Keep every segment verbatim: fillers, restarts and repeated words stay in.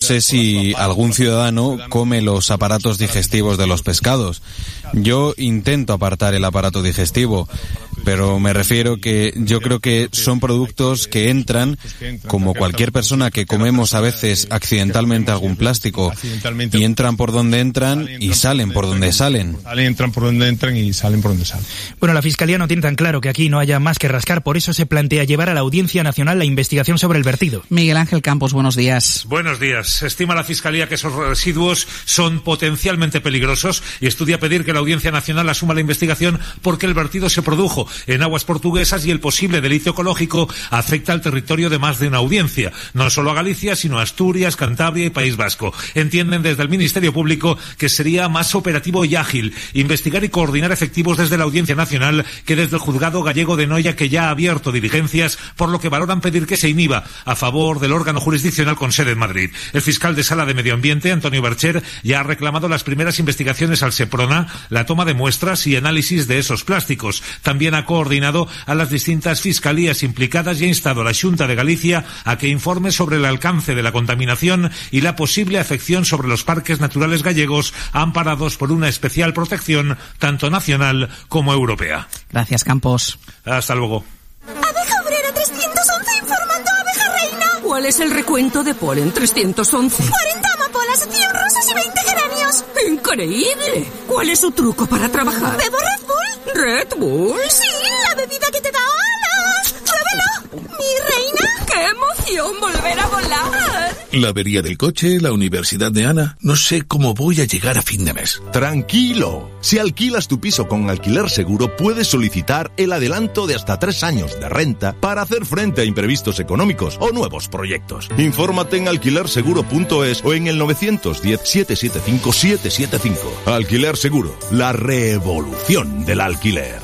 sé si algún ciudadano come los aparatos digestivos de los pescados. Yo intento apartar el aparato digestivo, pero me refiero que yo creo que son productos que entran, como cualquier persona que comemos a veces accidentalmente algún plástico, y entran por donde entran y salen por donde salen. Entran por donde entran y salen por donde salen. Bueno, la Fiscalía no tiene tan claro que aquí no haya más que rascar, por eso se plantea llevar a la Audiencia Nacional la investigación sobre el vertido. Miguel Ángel Campos, buenos días. Buenos días. Estima la Fiscalía que esos residuos son potencialmente peligrosos y estudia pedir que la Audiencia Nacional asuma la investigación porque el vertido se produjo en aguas portuguesas y el posible delito ecológico afecta al territorio de más de una audiencia, no solo a Galicia, sino a Asturias, Cantabria y País Vasco. Entienden desde el Ministerio Público que sería más operativo y ágil investigar y coordinar efectivos desde la Audiencia Nacional que desde el Juzgado Gallego de Noia, que ya ha abierto diligencias, por lo que valoran pedir que se inhiba a favor del órgano jurisdiccional con sede en Madrid. El fiscal de Sala de Medio Ambiente, Antonio Bercher, ya ha reclamado las primeras investigaciones al Seprona, la toma de muestras y análisis de esos plásticos. También ha coordinado a las distintas fiscalías implicadas y ha instado a la Xunta de Galicia a que informe sobre el alcance de la contaminación y la posible afección sobre los parques naturales gallegos amparados por una especial protección tanto nacional como europea. Gracias, Campos. Hasta luego. Abeja obrera trescientos once informando a abeja reina. ¿Cuál es el recuento de polen trescientos once? cuarenta amapolas, cien rosas y veinte geranios. ¡Increíble! ¿Cuál es su truco para trabajar? ¿Bebo Red Bull? ¿Red Bull? Sí, la bebida que te da alas. ¡Pruébelo! ¡Mi reina! ¡Qué emoción volver a volar! La avería del coche, la universidad de Ana... No sé cómo voy a llegar a fin de mes. ¡Tranquilo! Si alquilas tu piso con Alquiler Seguro, puedes solicitar el adelanto de hasta tres años de renta para hacer frente a imprevistos económicos o nuevos proyectos. Infórmate en alquiler seguro punto es o en el nueve uno cero, siete siete cinco, siete siete cinco. Alquiler Seguro, la revolución del alquiler.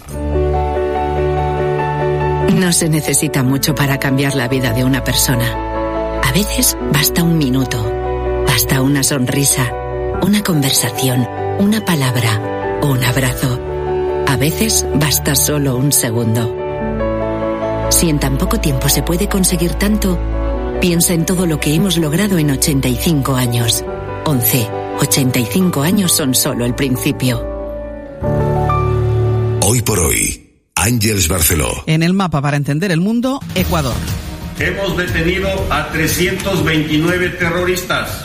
No se necesita mucho para cambiar la vida de una persona. A veces basta un minuto, basta una sonrisa, una conversación, una palabra, un abrazo. A veces basta solo un segundo. Si en tan poco tiempo se puede conseguir tanto, piensa en todo lo que hemos logrado en ochenta y cinco años. once. ochenta y cinco años son solo el principio. Hoy por hoy, Ángeles Barceló. En el mapa para entender el mundo, Ecuador. Hemos detenido a trescientos veintinueve terroristas.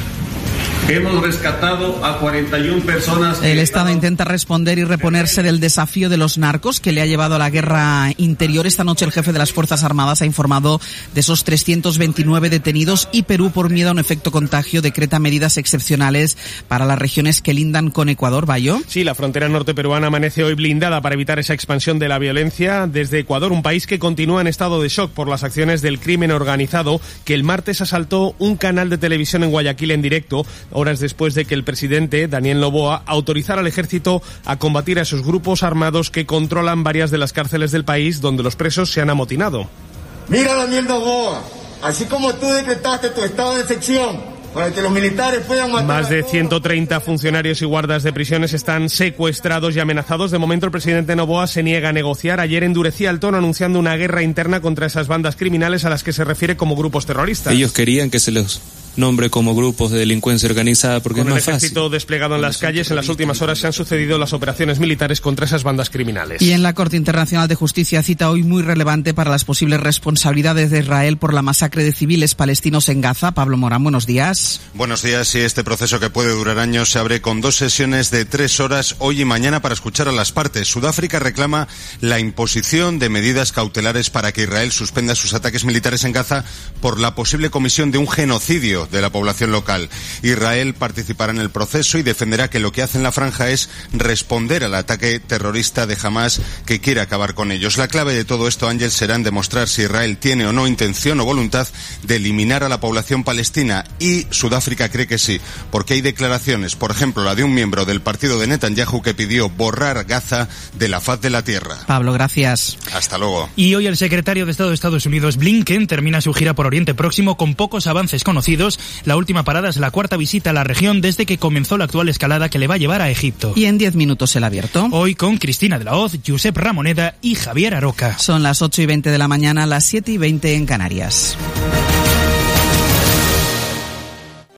Hemos rescatado a cuarenta y una personas. El Estado intenta responder y reponerse del desafío de los narcos que le ha llevado a la guerra interior. Esta noche el jefe de las Fuerzas Armadas ha informado de esos trescientos veintinueve detenidos y Perú, por miedo a un efecto contagio, decreta medidas excepcionales para las regiones que lindan con Ecuador. ¿Bayo? Sí, la frontera norte peruana amanece hoy blindada para evitar esa expansión de la violencia desde Ecuador, un país que continúa en estado de shock por las acciones del crimen organizado, que el martes asaltó un canal de televisión en Guayaquil en directo, horas después de que el presidente, Daniel Noboa, autorizara al ejército a combatir a esos grupos armados que controlan varias de las cárceles del país donde los presos se han amotinado. Mira, Daniel Noboa, así como tú decretaste tu estado de excepción para que los militares puedan matar... Más de ciento treinta funcionarios y guardas de prisiones están secuestrados y amenazados. De momento el presidente Noboa se niega a negociar. Ayer endurecía el tono anunciando una guerra interna contra esas bandas criminales a las que se refiere como grupos terroristas. Ellos querían que se les nombre como grupos de delincuencia organizada porque es más fácil. Con el ejército desplegado en las calles, en las últimas horas se han sucedido las operaciones militares contra esas bandas criminales. Y en la Corte Internacional de Justicia, cita hoy muy relevante para las posibles responsabilidades de Israel por la masacre de civiles palestinos en Gaza. Pablo Morán, buenos días. Buenos días. Y este proceso, que puede durar años, se abre con dos sesiones de tres horas hoy y mañana para escuchar a las partes. Sudáfrica reclama la imposición de medidas cautelares para que Israel suspenda sus ataques militares en Gaza por la posible comisión de un genocidio de la población local. Israel participará en el proceso y defenderá que lo que hace en la franja es responder al ataque terrorista de Hamás, que quiere acabar con ellos. La clave de todo esto, Ángel, será en demostrar si Israel tiene o no intención o voluntad de eliminar a la población palestina, y Sudáfrica cree que sí, porque hay declaraciones, por ejemplo la de un miembro del partido de Netanyahu, que pidió borrar Gaza de la faz de la tierra. Pablo, gracias. Hasta luego. Y hoy el secretario de Estado de Estados Unidos, Blinken, termina su gira por Oriente Próximo con pocos avances conocidos. La última parada es la cuarta visita a la región desde que comenzó la actual escalada que le va a llevar a Egipto. Y en diez minutos el abierto. Hoy con Cristina de la Hoz, Josep Ramoneda y Javier Aroca. Son las ocho y veinte de la mañana, las siete y veinte en Canarias.